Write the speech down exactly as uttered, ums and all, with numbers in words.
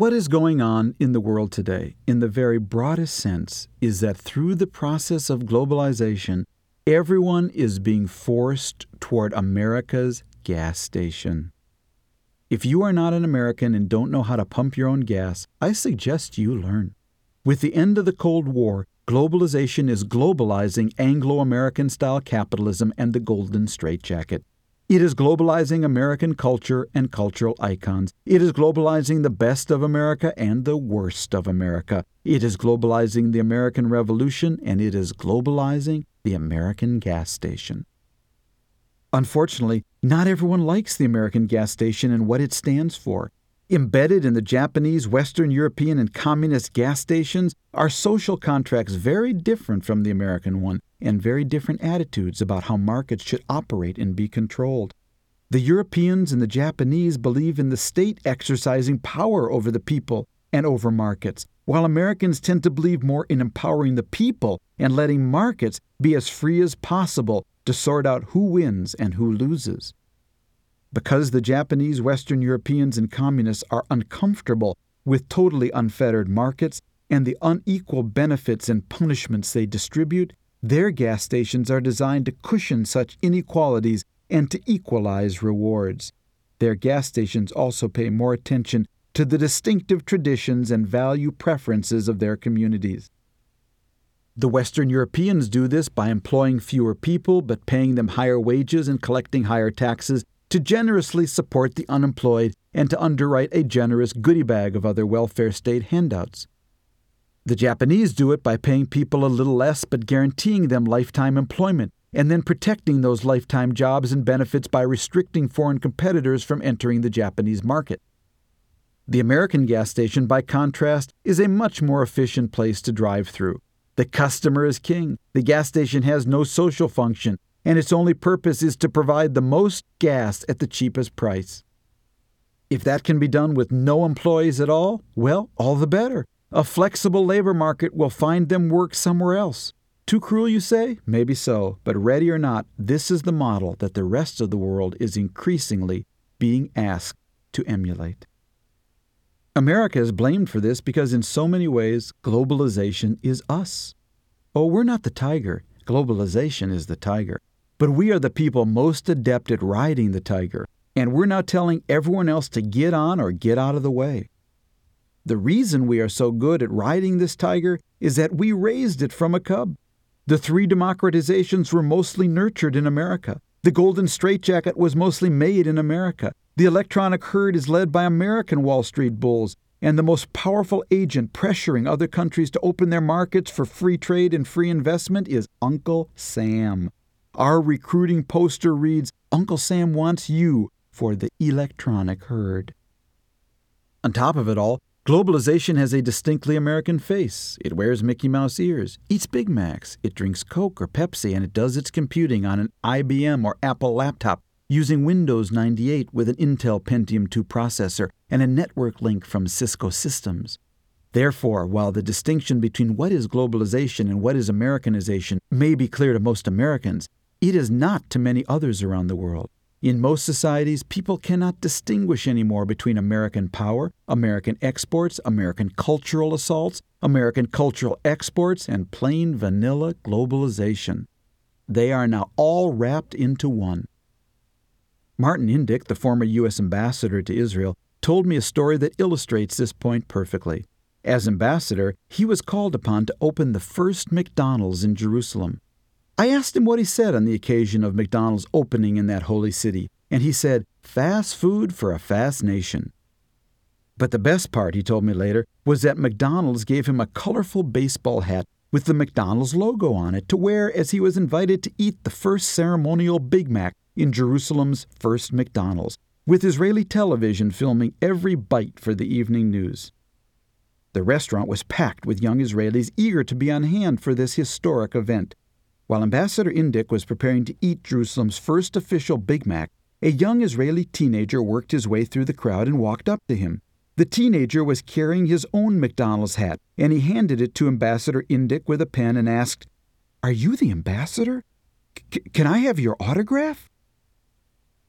What is going on in the world today, in the very broadest sense, is that through the process of globalization, everyone is being forced toward America's gas station. If you are not an American and don't know how to pump your own gas, I suggest you learn. With the end of the Cold War, globalization is globalizing Anglo-American style capitalism and the golden straitjacket. It is globalizing American culture and cultural icons. It is globalizing the best of America and the worst of America. It is globalizing the American Revolution, and it is globalizing the American gas station. Unfortunately, not everyone likes the American gas station and what it stands for. Embedded in the Japanese, Western European, and communist gas stations are social contracts very different from the American one, and very different attitudes about how markets should operate and be controlled. The Europeans and the Japanese believe in the state exercising power over the people and over markets, while Americans tend to believe more in empowering the people and letting markets be as free as possible to sort out who wins and who loses. Because the Japanese, Western Europeans, and communists are uncomfortable with totally unfettered markets and the unequal benefits and punishments they distribute, their gas stations are designed to cushion such inequalities and to equalize rewards. Their gas stations also pay more attention to the distinctive traditions and value preferences of their communities. The Western Europeans do this by employing fewer people but paying them higher wages and collecting higher taxes to generously support the unemployed and to underwrite a generous goodie bag of other welfare state handouts. The Japanese do it by paying people a little less but guaranteeing them lifetime employment, and then protecting those lifetime jobs and benefits by restricting foreign competitors from entering the Japanese market. The American gas station, by contrast, is a much more efficient place to drive through. The customer is king. The gas station has no social function, and its only purpose is to provide the most gas at the cheapest price. If that can be done with no employees at all, well, all the better. A flexible labor market will find them work somewhere else. Too cruel, you say? Maybe so, but ready or not, this is the model that the rest of the world is increasingly being asked to emulate. America is blamed for this because in so many ways, globalization is us. Oh, we're not the tiger. Globalization is the tiger. But we are the people most adept at riding the tiger, and we're now telling everyone else to get on or get out of the way. The reason we are so good at riding this tiger is that we raised it from a cub. The three democratizations were mostly nurtured in America. The golden straitjacket was mostly made in America. The electronic herd is led by American Wall Street bulls, and the most powerful agent pressuring other countries to open their markets for free trade and free investment is Uncle Sam. Our recruiting poster reads, "Uncle Sam wants you for the electronic herd." On top of it all, globalization has a distinctly American face. It wears Mickey Mouse ears, eats Big Macs, it drinks Coke or Pepsi, and it does its computing on an I B M or Apple laptop using Windows ninety-eight with an Intel Pentium two processor and a network link from Cisco Systems. Therefore, while the distinction between what is globalization and what is Americanization may be clear to most Americans, it is not to many others around the world. In most societies, people cannot distinguish anymore between American power, American exports, American cultural assaults, American cultural exports, and plain vanilla globalization. They are now all wrapped into one. Martin Indyk, the former U S ambassador to Israel, told me a story that illustrates this point perfectly. As ambassador, he was called upon to open the first McDonald's in Jerusalem. I asked him what he said on the occasion of McDonald's opening in that holy city, and he said, "Fast food for a fast nation." But the best part, he told me later, was that McDonald's gave him a colorful baseball hat with the McDonald's logo on it to wear as he was invited to eat the first ceremonial Big Mac in Jerusalem's first McDonald's, with Israeli television filming every bite for the evening news. The restaurant was packed with young Israelis eager to be on hand for this historic event. While Ambassador Indyk was preparing to eat Jerusalem's first official Big Mac, a young Israeli teenager worked his way through the crowd and walked up to him. The teenager was carrying his own McDonald's hat, and he handed it to Ambassador Indyk with a pen and asked, "Are you the ambassador? C- can I have your autograph?"